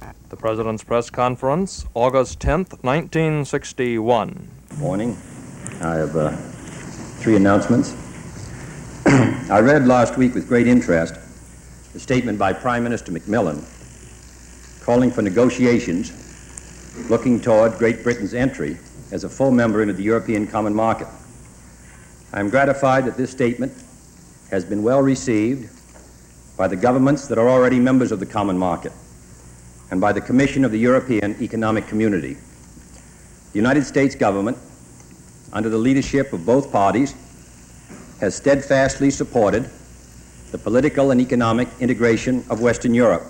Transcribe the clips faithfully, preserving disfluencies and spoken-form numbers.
The President's Press Conference, August tenth, nineteen sixty-one. Morning. I have uh, three announcements. I read last week with great interest the statement by Prime Minister Macmillan calling for negotiations looking toward Great Britain's entry as a full member into the European Common Market. I am gratified that this statement has been well received by the governments that are already members of the Common Market and by the Commission of the European Economic Community. The United States government, under the leadership of both parties, has steadfastly supported the political and economic integration of Western Europe.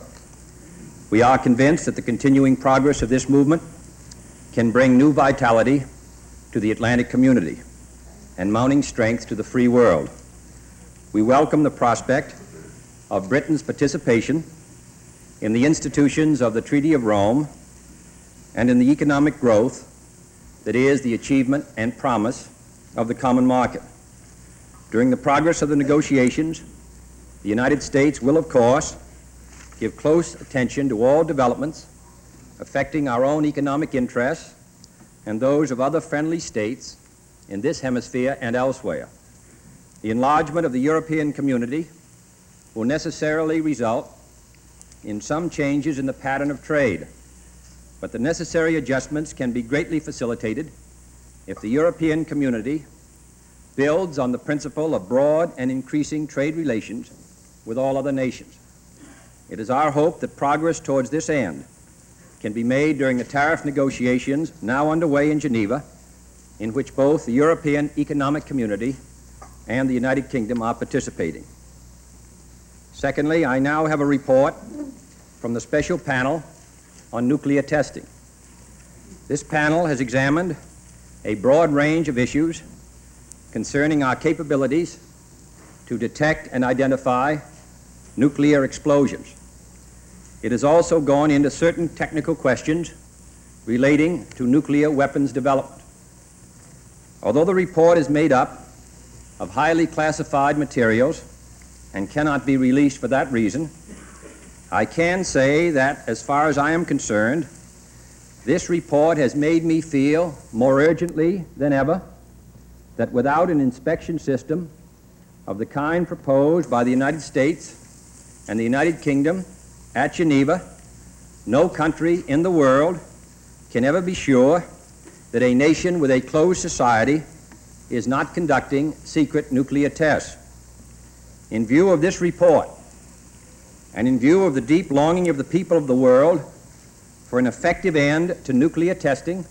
We are convinced that the continuing progress of this movement can bring new vitality to the Atlantic community and mounting strength to the free world. We welcome the prospect of Britain's participation in the institutions of the Treaty of Rome and in the economic growth that is the achievement and promise of the common market. During the progress of the negotiations, the United States will, of course, give close attention to all developments affecting our own economic interests and those of other friendly states in this hemisphere and elsewhere. The enlargement of the European community will necessarily result in some changes in the pattern of trade, but the necessary adjustments can be greatly facilitated if the European community builds on the principle of broad and increasing trade relations with all other nations. It is our hope that progress towards this end can be made during the tariff negotiations now underway in Geneva, in which both the European Economic Community and the United Kingdom are participating. Secondly, I now have a report from the Special Panel on Nuclear Testing. This panel has examined a broad range of issues concerning our capabilities to detect and identify nuclear explosions. It has also gone into certain technical questions relating to nuclear weapons development. Although the report is made up of highly classified materials and cannot be released for that reason, I can say that, as far as I am concerned, this report has made me feel more urgently than ever that without an inspection system of the kind proposed by the United States and the United Kingdom at Geneva, no country in the world can ever be sure that a nation with a closed society is not conducting secret nuclear tests. In view of this report, and in view of the deep longing of the people of the world for an effective end to nuclear testing,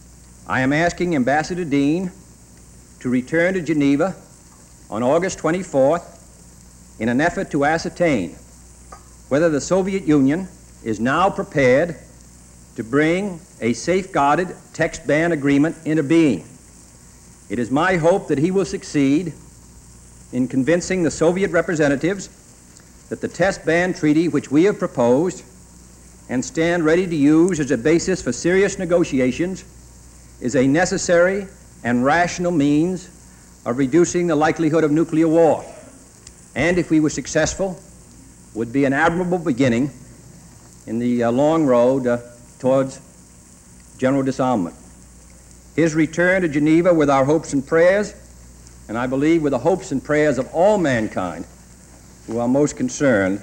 I am asking Ambassador Dean to return to Geneva on August twenty-fourth in an effort to ascertain whether the Soviet Union is now prepared to bring a safeguarded test ban agreement into being. It is my hope that he will succeed in convincing the Soviet representatives that the test ban treaty which we have proposed and stand ready to use as a basis for serious negotiations is a necessary and rational means of reducing the likelihood of nuclear war, and if we were successful, would be an admirable beginning in the uh, long road uh, towards general disarmament. His return to Geneva with our hopes and prayers, and I believe with the hopes and prayers of all mankind who are most concerned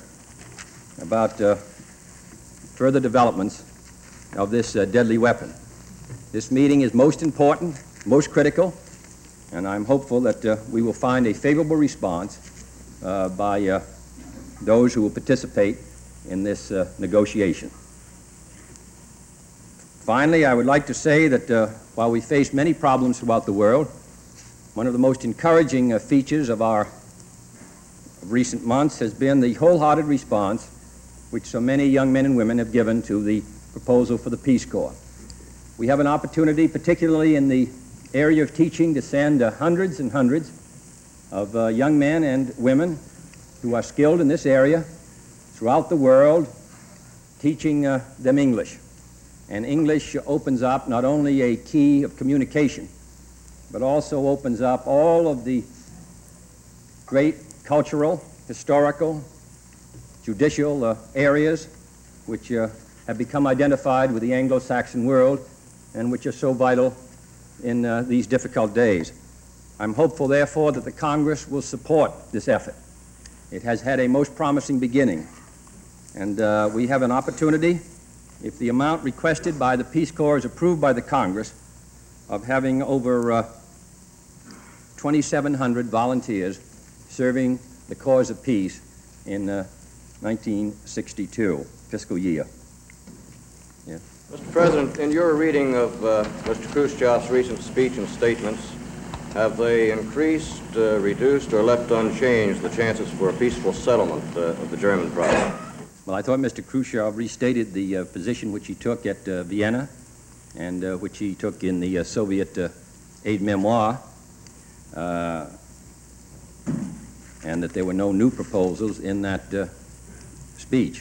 about uh, further developments of this uh, deadly weapon. This meeting is most important, most critical, and I'm hopeful that uh, we will find a favorable response uh, by uh, those who will participate in this uh, negotiation. Finally, I would like to say that uh, while we face many problems throughout the world, one of the most encouraging uh, features of our of recent months has been the wholehearted response which so many young men and women have given to the proposal for the Peace Corps. We have an opportunity, particularly in the area of teaching, to send uh, hundreds and hundreds of uh, young men and women who are skilled in this area throughout the world, teaching uh, them English. And English opens up not only a key of communication, but also opens up all of the great cultural, historical, judicial uh, areas which uh, have become identified with the Anglo-Saxon world and which are so vital in uh, these difficult days. I'm hopeful, therefore, that the Congress will support this effort. It has had a most promising beginning, and uh, we have an opportunity, if the amount requested by the Peace Corps is approved by the Congress, of having over uh, twenty-seven hundred volunteers serving the cause of peace in uh, nineteen sixty-two fiscal year. Yeah. Mister President, in your reading of uh, Mister Khrushchev's recent speech and statements, have they increased, uh, reduced, or left unchanged the chances for a peaceful settlement uh, of the German problem? Well, I thought Mister Khrushchev restated the uh, position which he took at uh, Vienna and uh, which he took in the uh, Soviet uh, aide-memoire, uh, and that there were no new proposals in that uh, speech.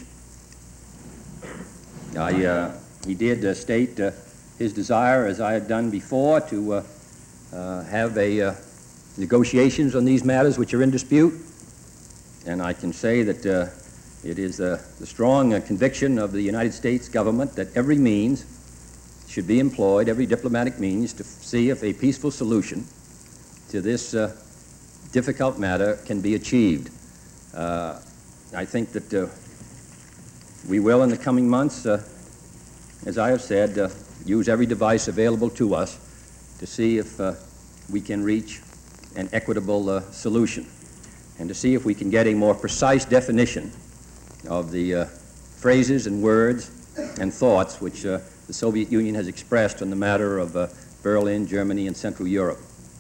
I, uh, he did uh, state uh, his desire, as I had done before, to uh, uh, have a uh, negotiations on these matters which are in dispute, and I can say that uh, it is uh, the strong uh, conviction of the United States government that every means should be employed, every diplomatic means, to see if a peaceful solution to this uh, difficult matter can be achieved. Uh, I think that uh, we will, in the coming months, uh, as I have said, uh, use every device available to us to see if uh, we can reach an equitable uh, solution, and to see if we can get a more precise definition of the uh, phrases and words and thoughts which uh, the Soviet Union has expressed on the matter of uh, Berlin, Germany, and Central Europe.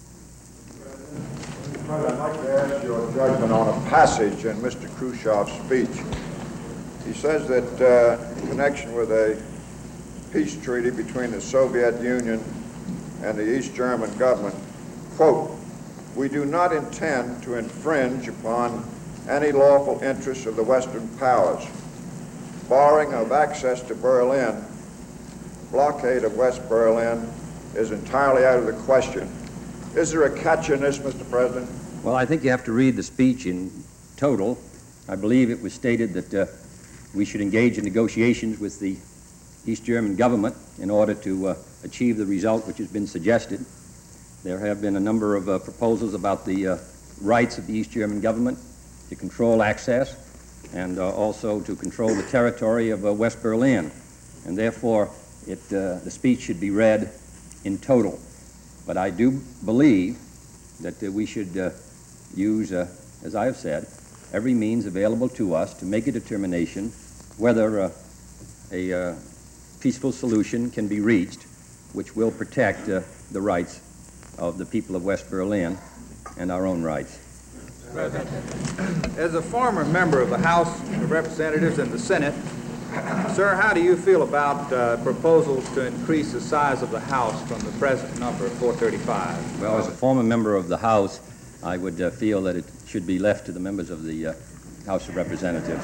Mister President, I'd like to ask your judgment on a passage in Mister Khrushchev's speech. He says that uh, in connection with a peace treaty between the Soviet Union and the East German government, quote, "We do not intend to infringe upon any lawful interests of the Western powers. Barring of access to Berlin, blockade of West Berlin is entirely out of the question." Is there a catch in this, Mister President? Well, I think you have to read the speech in total. I believe it was stated that uh, we should engage in negotiations with the East German government in order to uh, achieve the result which has been suggested. There have been a number of uh, proposals about the uh, rights of the East German government to control access and uh, also to control the territory of uh, West Berlin. And therefore, it, uh, the speech should be read in total. But I do believe that uh, we should uh, use, uh, as I have said, every means available to us to make a determination whether uh, a uh, peaceful solution can be reached which will protect uh, the rights of the people of West Berlin and our own rights. President, as a former member of the House of Representatives and the Senate, sir, how do you feel about uh, proposals to increase the size of the House from the present number of four thirty-five? Well, as a former member of the House, I would uh, feel that it should be left to the members of the uh, House of Representatives.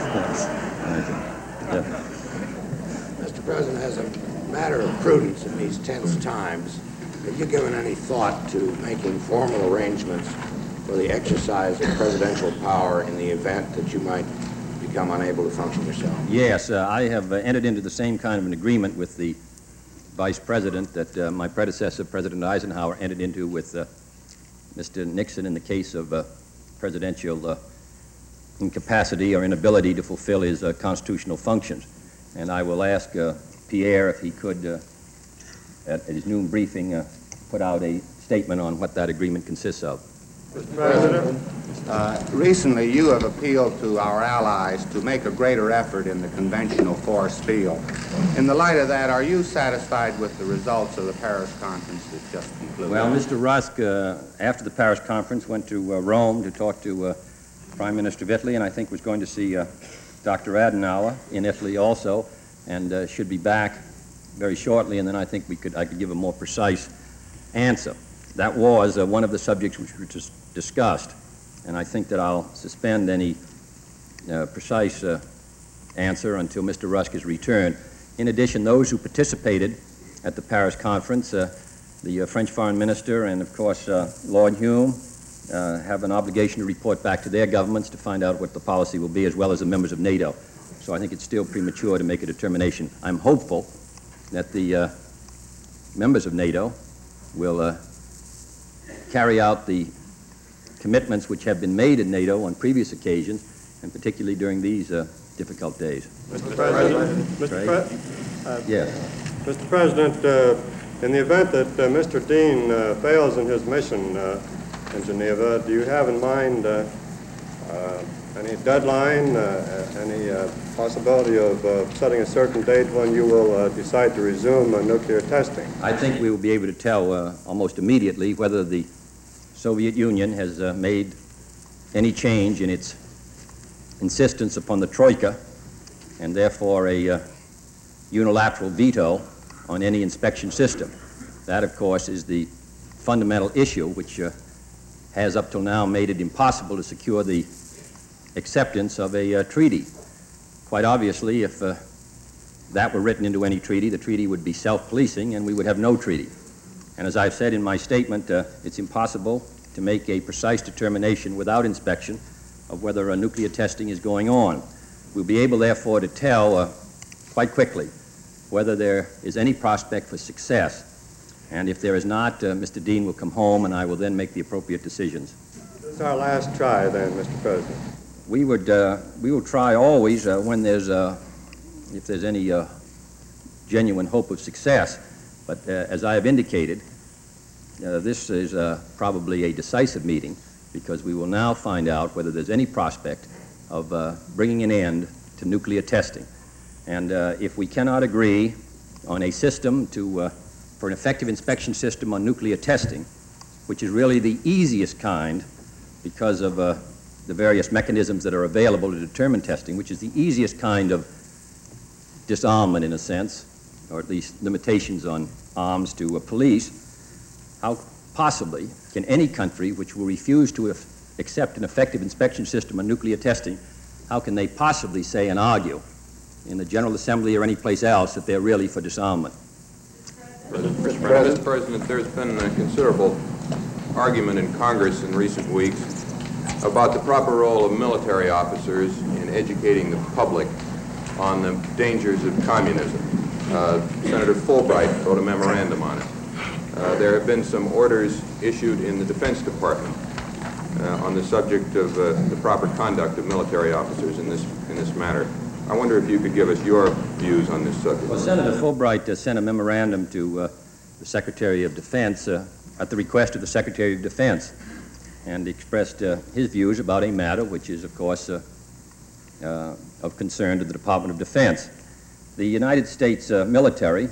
Yeah. Mister President, as a matter of prudence in these tense times, have you given any thought to making formal arrangements for the exercise of presidential power in the event that you might become unable to function yourself? Yes, uh, I have uh, entered into the same kind of an agreement with the Vice President that uh, my predecessor, President Eisenhower, entered into with uh, Mister Nixon in the case of uh, presidential uh, incapacity or inability to fulfill his uh, constitutional functions. And I will ask uh, Pierre if he could, uh, at, at his noon briefing, uh, put out a statement on what that agreement consists of. Mister President? Uh, recently, you have appealed to our allies to make a greater effort in the conventional force field. In the light of that, are you satisfied with the results of the Paris conference that just concluded? Well, Mister Rusk, uh, after the Paris conference, went to uh, Rome to talk to uh, Prime Minister of Italy, and I think was going to see uh, Doctor Adenauer in Italy also, and uh, should be back very shortly, and then I think we could, I could give a more precise answer. That was uh, one of the subjects which were just discussed, and I think that I'll suspend any uh, precise uh, answer until Mister Rusk is returned. In addition, those who participated at the Paris conference, uh, the uh, French Foreign Minister and, of course, uh, Lord Hume, uh, have an obligation to report back to their governments to find out what the policy will be, as well as the members of NATO. So I think it's still premature to make a determination. I'm hopeful that the uh, members of NATO will uh, carry out the commitments which have been made in NATO on previous occasions, and particularly during these uh, difficult days. Mister President, Mister Right. Pre- uh, Yes. Mister President, uh, in the event that uh, Mister Dean uh, fails in his mission uh, in Geneva, do you have in mind uh, uh, any deadline, uh, any uh, possibility of uh, setting a certain date when you will uh, decide to resume uh, nuclear testing? I think we will be able to tell uh, almost immediately whether the Soviet Union has uh, made any change in its insistence upon the Troika, and therefore a uh, unilateral veto on any inspection system. That, of course, is the fundamental issue which uh, has up till now made it impossible to secure the acceptance of a uh, treaty. Quite obviously, if uh, that were written into any treaty, the treaty would be self-policing and we would have no treaty. And as I've said in my statement, uh, it's impossible to make a precise determination without inspection of whether uh, nuclear testing is going on. We'll be able, therefore, to tell uh, quite quickly whether there is any prospect for success. And if there is not, uh, Mister Dean will come home and I will then make the appropriate decisions. This is our last try then, Mister President. We would, uh, we will try always uh, when there's, uh, if there's any uh, genuine hope of success. But uh, as I have indicated, uh, this is uh, probably a decisive meeting because we will now find out whether there's any prospect of uh, bringing an end to nuclear testing. And uh, if we cannot agree on a system to, uh, for an effective inspection system on nuclear testing, which is really the easiest kind because of uh, the various mechanisms that are available to determine testing, which is the easiest kind of disarmament in a sense, or at least limitations on arms to uh, police, how possibly can any country which will refuse to accept an effective inspection system on nuclear testing, how can they possibly say and argue in the General Assembly or any place else that they're really for disarmament? Mister President, Mister President, there's been a considerable argument in Congress in recent weeks about the proper role of military officers in educating the public on the dangers of communism. Uh, Senator Fulbright wrote a memorandum on it. Uh, there have been some orders issued in the Defense Department uh, on the subject of uh, the proper conduct of military officers in this, in this matter. I wonder if you could give us your views on this subject. Well, Senator Fulbright uh, sent a memorandum to uh, the Secretary of Defense uh, at the request of the Secretary of Defense and expressed uh, his views about a matter which is, of course, uh, uh, of concern to the Department of Defense. The United States uh, military,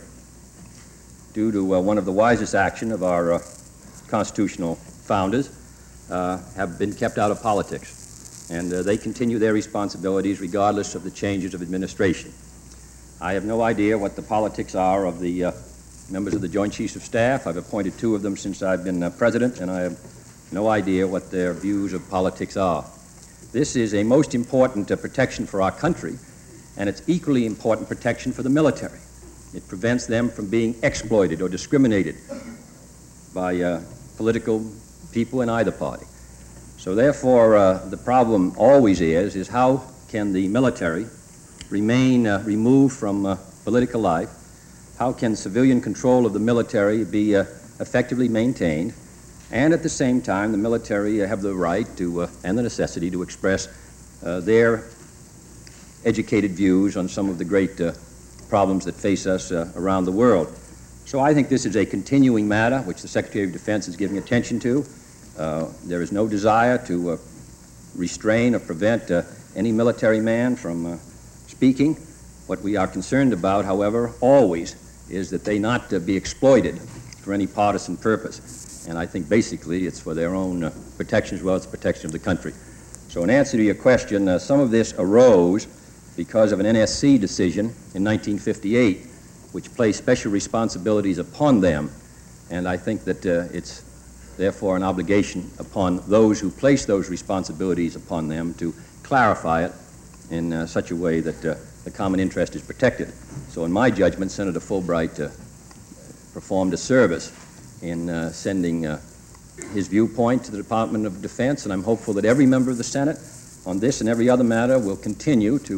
due to uh, one of the wisest action of our uh, constitutional founders, uh, have been kept out of politics, and uh, they continue their responsibilities regardless of the changes of administration. I have no idea what the politics are of the uh, members of the Joint Chiefs of Staff. I've appointed two of them since I've been uh, president, and I have no idea what their views of politics are. This is a most important uh, protection for our country, and it's equally important protection for the military. It prevents them from being exploited or discriminated by uh, political people in either party. So therefore, uh, the problem always is, is how can the military remain uh, removed from uh, political life? How can civilian control of the military be uh, effectively maintained? And at the same time, the military uh, have the right to, uh, and the necessity to express uh, their educated views on some of the great uh, problems that face us uh, around the world. So I think this is a continuing matter which the Secretary of Defense is giving attention to. Uh, there is no desire to uh, restrain or prevent uh, any military man from uh, speaking. What we are concerned about, however, always is that they not uh, be exploited for any partisan purpose. And I think basically it's for their own uh, protection as well as protection of the country. So in answer to your question, uh, some of this arose because of an N S C decision in nineteen fifty-eight, which placed special responsibilities upon them. And I think that uh, it's therefore an obligation upon those who place those responsibilities upon them to clarify it in uh, such a way that uh, the common interest is protected. So in my judgment, Senator Fulbright uh, performed a service in uh, sending uh, his viewpoint to the Department of Defense, and I'm hopeful that every member of the Senate on this and every other matter will continue to uh,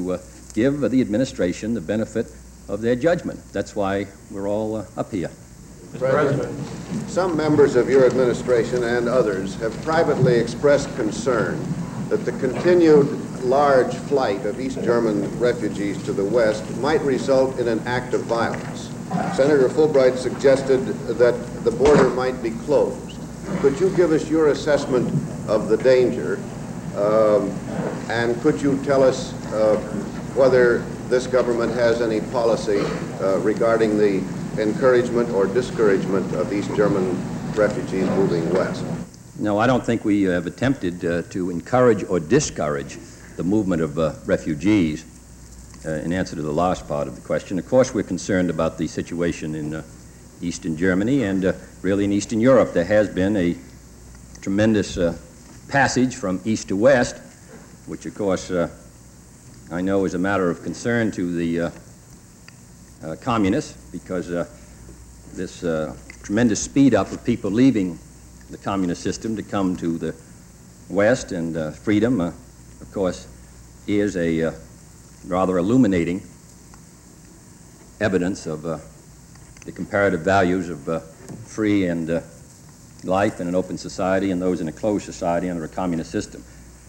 give the administration the benefit of their judgment. That's why we're all uh, up here. President, some members of your administration and others have privately expressed concern that the continued large flight of East German refugees to the West might result in an act of violence. Senator Fulbright suggested that the border might be closed. Could you give us your assessment of the danger, um, and could you tell us uh, whether this government has any policy uh, regarding the encouragement or discouragement of East German refugees moving west? No, I don't think we have attempted uh, to encourage or discourage the movement of uh, refugees. Uh, in answer to the last part of the question, of course, we're concerned about the situation in uh, Eastern Germany and uh, really in Eastern Europe. There has been a tremendous uh, passage from east to west, which, of course, uh, I know is a matter of concern to the uh, uh, communists, because uh, this uh, tremendous speed up of people leaving the communist system to come to the West and uh, freedom, uh, of course, is a uh, rather illuminating evidence of uh, the comparative values of uh, free and uh, life in an open society and those in a closed society under a communist system.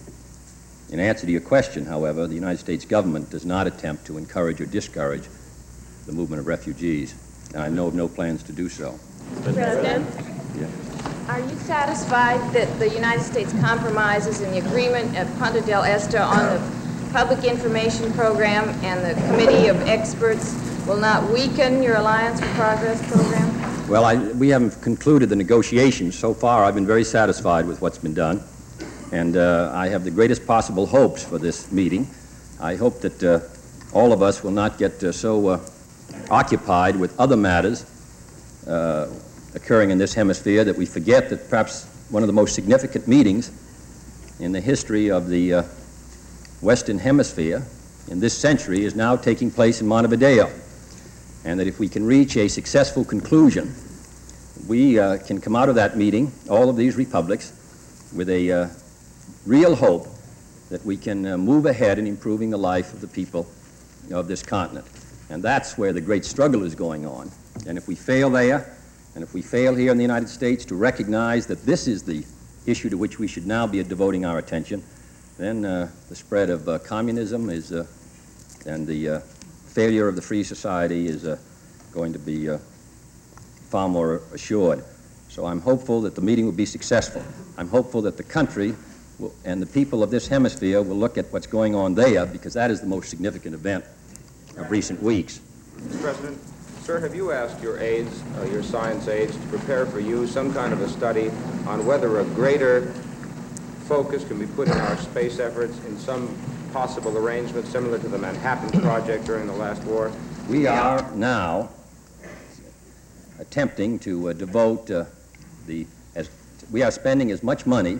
In answer to your question, however, the United States government does not attempt to encourage or discourage the movement of refugees, and I know of no plans to do so. President? Yeah. Are you satisfied that the United States compromises in the agreement at Punta del Este on the Public Information Program and the Committee of Experts will not weaken your Alliance for Progress program? Well, I, we haven't concluded the negotiations. So far, I've been very satisfied with what's been done, and uh, I have the greatest possible hopes for this meeting. I hope that uh, all of us will not get uh, so uh, occupied with other matters uh, occurring in this hemisphere that we forget that perhaps one of the most significant meetings in the history of the uh, Western Hemisphere in this century is now taking place in Montevideo, and that if we can reach a successful conclusion, we uh, can come out of that meeting, all of these republics, with a uh, real hope that we can uh, move ahead in improving the life of the people of this continent. And that's where the great struggle is going on. And if we fail there, and if we fail here in the United States to recognize that this is the issue to which we should now be devoting our attention, then uh, the spread of uh, communism is, uh, and the uh, failure of the free society is uh, going to be uh, far more assured. So I'm hopeful that the meeting will be successful. I'm hopeful that the country will, and the people of this hemisphere will look at what's going on there, because that is the most significant event of recent weeks. Mister President, sir, have you asked your aides, uh, your science aides, to prepare for you some kind of a study on whether a greater focus can be put in our space efforts in some possible arrangement similar to the Manhattan Project during the last war? We are now attempting to uh, devote uh, the, as we are spending as much money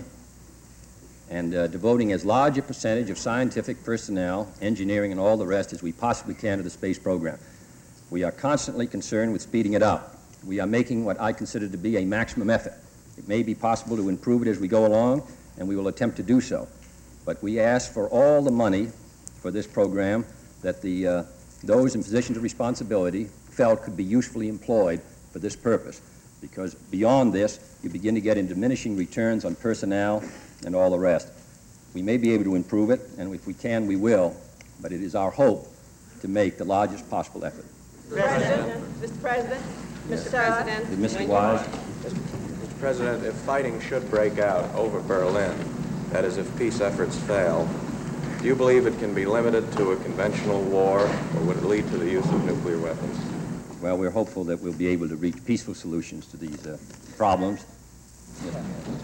and uh, devoting as large a percentage of scientific personnel, engineering, and all the rest as we possibly can to the space program. We are constantly concerned with speeding it up. We are making what I consider to be a maximum effort. It may be possible to improve it as we go along, and we will attempt to do so. But we ask for all the money for this program that the, uh, those in positions of responsibility felt could be usefully employed for this purpose, because beyond this, you begin to get in diminishing returns on personnel and all the rest. We may be able to improve it, and if we can, we will, but it is our hope to make the largest possible effort. President, Mister President, Mister President. Did Mister Wise? Mister President, if fighting should break out over Berlin, that is, if peace efforts fail, do you believe it can be limited to a conventional war, or would it lead to the use of nuclear weapons? Well, we're hopeful that we'll be able to reach peaceful solutions to these uh, problems. Yes.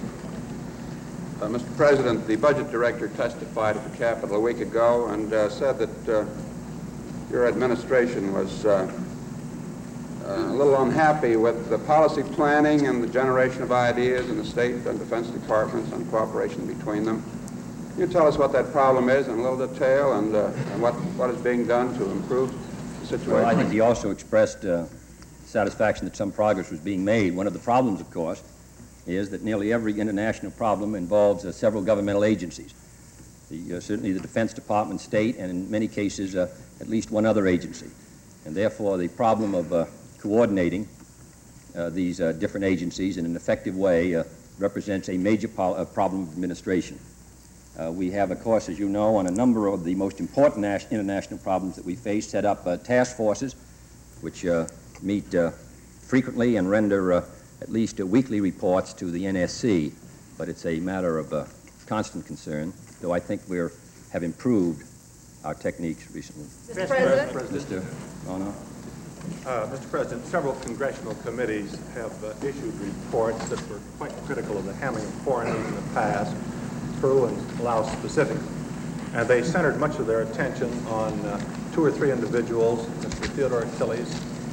Uh, Mister President, the budget director testified at the Capitol a week ago and uh, said that uh, your administration was uh, uh, a little unhappy with the policy planning and the generation of ideas in the State and Defense Departments and cooperation between them. Can you tell us what that problem is in a little detail, and, uh, and what, what is being done to improve the situation? Well, I think he also expressed uh, satisfaction that some progress was being made. One of the problems, of course, is that nearly every international problem involves uh, several governmental agencies. the, uh, certainly the Defense Department, State, and in many cases uh, at least one other agency. And therefore, the problem of uh, coordinating uh, these uh, different agencies in an effective way uh, represents a major po uh, problem of administration. Uh, we have, of course, as you know, on a number of the most important international problems that we face, set up uh, task forces which uh, meet uh, frequently and render uh, at least uh, weekly reports to the N S C. But it's a matter of uh, constant concern, though I think we have improved our techniques recently. Mister President? Mister Bono? Uh, Mister President, several congressional committees have uh, issued reports that were quite critical of the handling of foreign aid in the past, Peru and Laos specifically. And they centered much of their attention on uh, two or three individuals, Mister Theodore Achilles,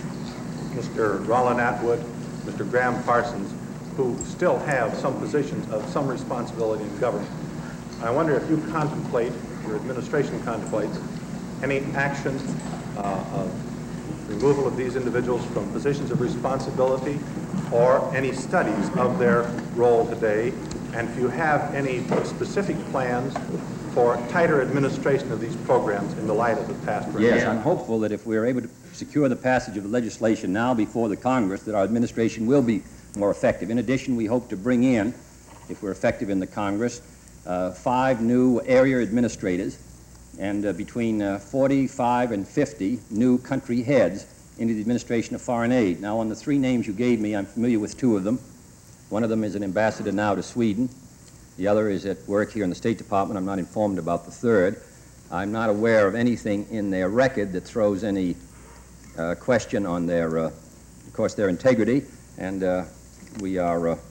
Mister Rollin Atwood, Mister Graham Parsons, who still have some positions of some responsibility in government. I wonder if you contemplate, your administration contemplates, any action uh, of removal of these individuals from positions of responsibility, or any studies of their role today, and if you have any specific plans for tighter administration of these programs in the light of the past record. Yes, I'm hopeful that if we're able to secure the passage of the legislation now before the Congress, that our administration will be more effective. In addition, we hope to bring in, if we're effective in the Congress, uh, five new area administrators and uh, between uh, forty-five and fifty new country heads into the administration of foreign aid. Now, on the three names you gave me, I'm familiar with two of them. One of them is an ambassador now to Sweden. The other is at work here in the State Department. I'm not informed about the third. I'm not aware of anything in their record that throws any uh, question on their, uh, of course, their integrity, and uh, we are uh,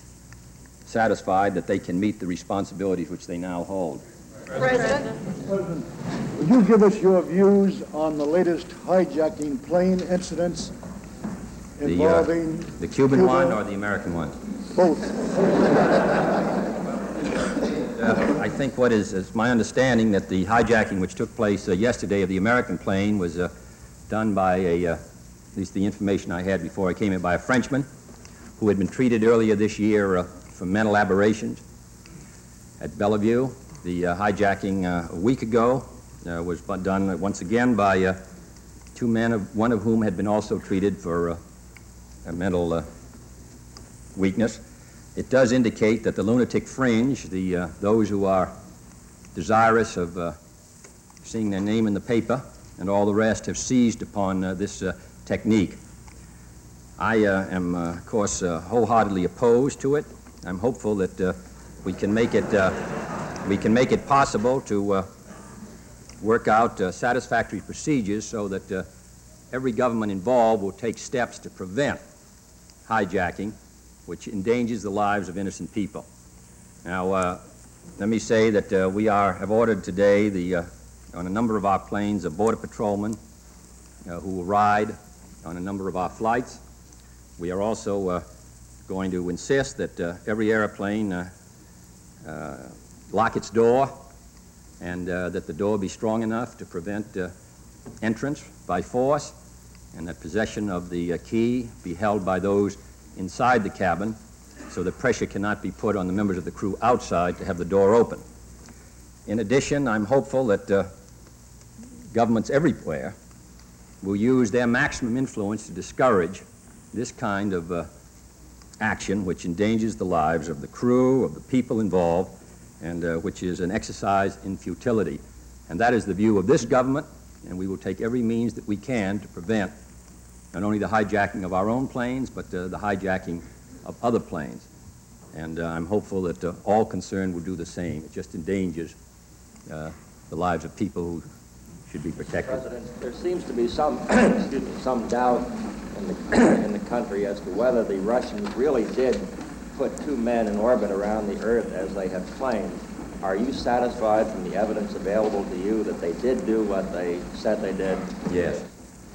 satisfied that they can meet the responsibilities which they now hold. President? President, would you give us your views on the latest hijacking plane incidents involving The, uh, the Cuban Cuba? one or the American one? Both. Uh, I think what is, is my understanding that the hijacking which took place uh, yesterday of the American plane was uh, done by a, uh, at least the information I had before I came in, by a Frenchman who had been treated earlier this year uh, for mental aberrations at Bellevue. The uh, hijacking uh, a week ago uh, was done once again by uh, two men, of, one of whom had been also treated for uh, a mental uh, weakness. It does indicate that the lunatic fringe, the, uh, those who are desirous of uh, seeing their name in the paper and all the rest, have seized upon uh, this uh, technique. I uh, am, uh, of course, uh, wholeheartedly opposed to it. I'm hopeful that uh, we can make it, uh, we can make it possible to uh, work out uh, satisfactory procedures so that uh, every government involved will take steps to prevent hijacking, which endangers the lives of innocent people. Now, uh, let me say that uh, we are, have ordered today the, uh, on a number of our planes, a border patrolman uh, who will ride on a number of our flights. We are also uh, going to insist that uh, every airplane uh, uh, lock its door, and uh, that the door be strong enough to prevent uh, entrance by force, and that possession of the uh, key be held by those inside the cabin, so that pressure cannot be put on the members of the crew outside to have the door open. In addition, I'm hopeful that uh, governments everywhere will use their maximum influence to discourage this kind of uh, action, which endangers the lives of the crew, of the people involved, and uh, which is an exercise in futility. And that is the view of this government, and we will take every means that we can to prevent not only the hijacking of our own planes, but uh, the hijacking of other planes. And uh, I'm hopeful that uh, all concerned will do the same. It just endangers uh, the lives of people who should be protected. President, there seems to be some, excuse me, some doubt in the, in the country as to whether the Russians really did put two men in orbit around the Earth as they have claimed. Are you satisfied from the evidence available to you that they did do what they said they did? Yes.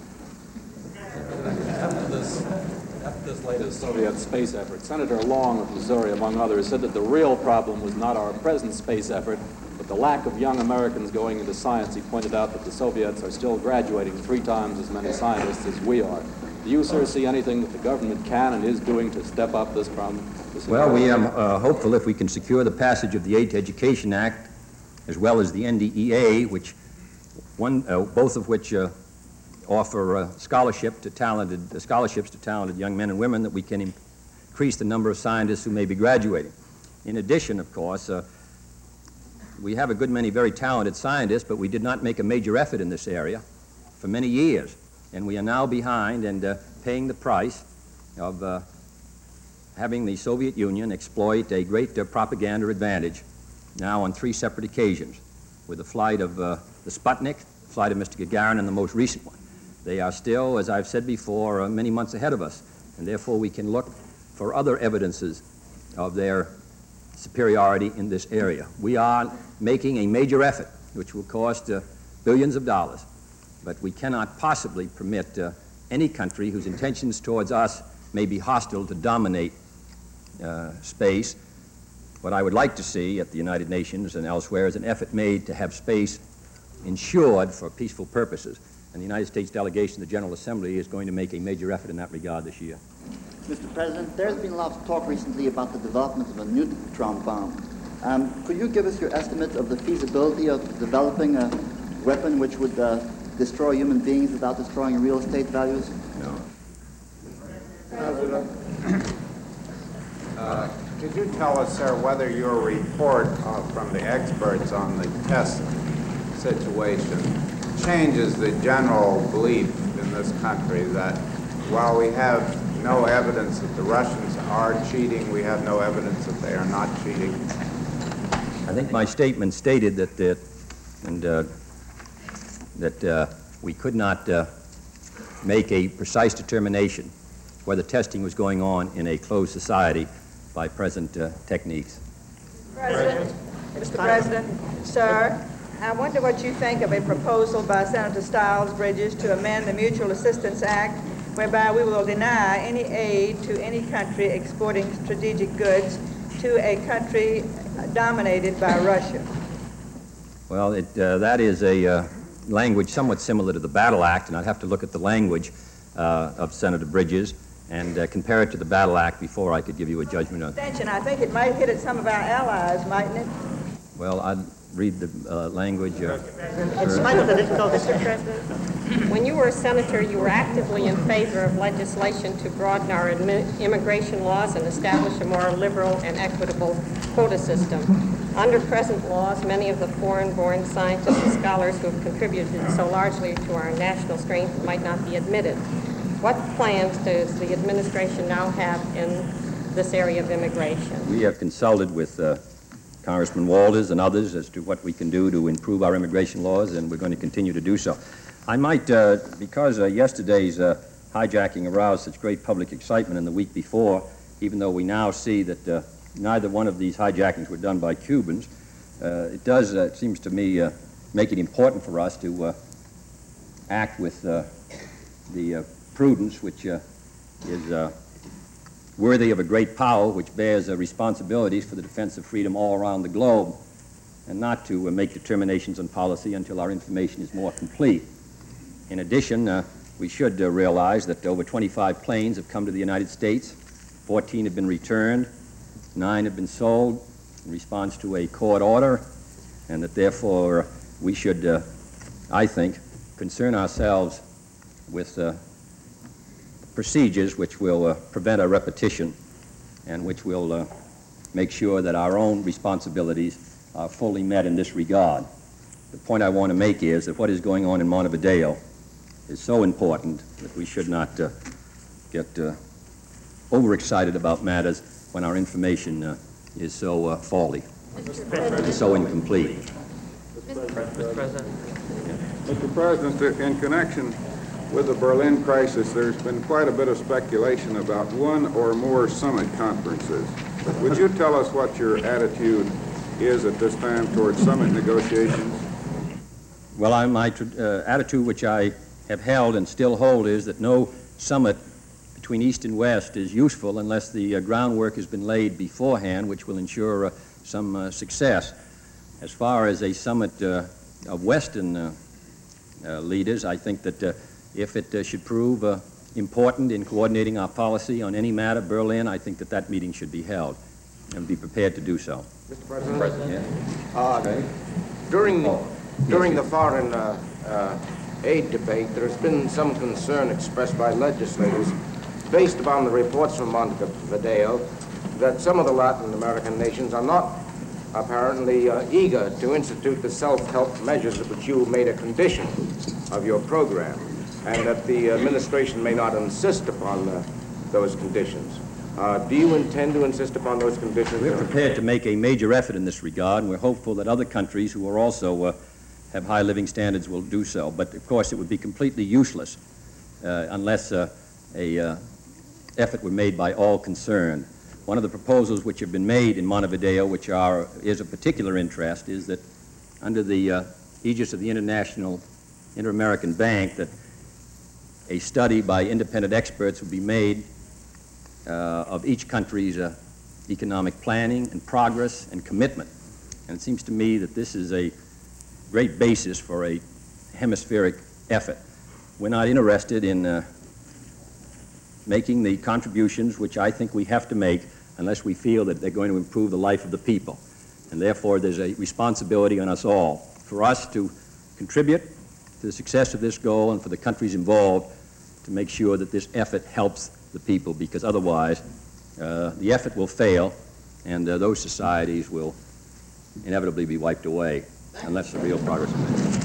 After this, after this latest Soviet space effort, Senator Long of Missouri, among others, said that the real problem was not our present space effort, but the lack of young Americans going into science. He pointed out that the Soviets are still graduating three times as many scientists as we are. Do you, sir, see anything that the government can and is doing to step up this problem? This well, we are uh, hopeful if we can secure the passage of the Aid to Education Act as well as the N D E A, which one, uh, both of which uh, offer uh, scholarship to talented, uh, scholarships to talented young men and women, that we can increase the number of scientists who may be graduating. In addition, of course, uh, we have a good many very talented scientists, but we did not make a major effort in this area for many years, and we are now behind and uh, paying the price of uh, having the Soviet Union exploit a great uh, propaganda advantage now on three separate occasions, with the flight of uh, the Sputnik, the flight of Mister Gagarin, and the most recent one. They are still, as I've said before, uh, many months ahead of us, and therefore we can look for other evidences of their superiority in this area. We are making a major effort, which will cost uh, billions of dollars, but we cannot possibly permit uh, any country whose intentions towards us may be hostile to dominate uh, space. What I would like to see at the United Nations and elsewhere is an effort made to have space insured for peaceful purposes, and the United States delegation to the General Assembly is going to make a major effort in that regard this year. Mister President, there's been a lot of talk recently about the development of a neutron bomb. Um, could you give us your estimate of the feasibility of developing a weapon which would uh, destroy human beings without destroying real estate values? No. President, uh, could you tell us, sir, whether your report uh, from the experts on the test situation changes the general belief in this country that while we have no evidence that the Russians are cheating, we have no evidence that they are not cheating? I think my statement stated that the, and uh, that uh, we could not uh, make a precise determination whether testing was going on in a closed society by present uh, techniques. President, Mister President, sir, I wonder what you think of a proposal by Senator Stiles Bridges to amend the Mutual Assistance Act, whereby we will deny any aid to any country exporting strategic goods to a country dominated by Russia. Well, it, uh, that is a uh, language somewhat similar to the Battle Act, and I'd have to look at the language uh, of Senator Bridges and uh, compare it to the Battle Act before I could give you a judgment on it. Extension, I think it might hit at some of our allies, mightn't it? Well, I'd read the uh, language. Uh, In spite of the difficulty, Mister President, when you were a senator, you were actively in favor of legislation to broaden our admi- immigration laws and establish a more liberal and equitable quota system. Under present laws, many of the foreign-born scientists and scholars who have contributed so largely to our national strength might not be admitted. What plans does the administration now have in this area of immigration? We have consulted with uh, Congressman Walters and others as to what we can do to improve our immigration laws, and we're going to continue to do so. I might, uh, because uh, yesterday's uh, hijacking aroused such great public excitement in the week before, even though we now see that uh, neither one of these hijackings were done by Cubans, uh, it does, uh, it seems to me, uh, make it important for us to uh, act with uh, the uh, prudence which uh, is uh, worthy of a great power which bears uh, responsibilities for the defense of freedom all around the globe, and not to uh, make determinations on policy until our information is more complete. In addition, uh, we should uh, realize that over twenty-five planes have come to the United States, fourteen have been returned, nine have been sold in response to a court order, and that therefore we should, uh, I think, concern ourselves with uh, procedures which will uh, prevent a repetition and which will uh, make sure that our own responsibilities are fully met in this regard. The point I want to make is that what is going on in Montevideo is so important that we should not uh, get uh, overexcited about matters when our information uh, is so uh, faulty, and so incomplete. Mister President. Mister President, in connection with the Berlin crisis, there's been quite a bit of speculation about one or more summit conferences. Would you tell us what your attitude is at this time towards summit negotiations? Well, I, my uh, attitude, which I have held and still hold, is that no summit between East and West is useful unless the uh, groundwork has been laid beforehand, which will ensure uh, some uh, success. As far as a summit uh, of Western uh, uh, leaders, I think that uh, if it uh, should prove uh, important in coordinating our policy on any matter, Berlin, I think that that meeting should be held, and be prepared to do so. Mister President? President. Yeah. Uh, During the, during the foreign uh, uh, aid debate, there has been some concern expressed by legislators based upon the reports from Montevideo that some of the Latin American nations are not apparently uh, eager to institute the self-help measures which you made a condition of your program, and that the administration may not insist upon uh, those conditions. Uh, do you intend to insist upon those conditions? We're prepared to make a major effort in this regard, and we're hopeful that other countries who are also uh, have high living standards will do so. But of course, it would be completely useless uh, unless uh, a uh, effort were made by all concerned. One of the proposals which have been made in Montevideo, which are, is of particular interest, is that under the uh, aegis of the International Inter-American Bank, that a study by independent experts would be made uh, of each country's uh, economic planning and progress and commitment. And it seems to me that this is a great basis for a hemispheric effort. We're not interested in uh, making the contributions which I think we have to make unless we feel that they're going to improve the life of the people. And therefore, there's a responsibility on us all for us to contribute to the success of this goal and for the countries involved to make sure that this effort helps the people, because otherwise uh, the effort will fail and uh, those societies will inevitably be wiped away unless the real progress is made.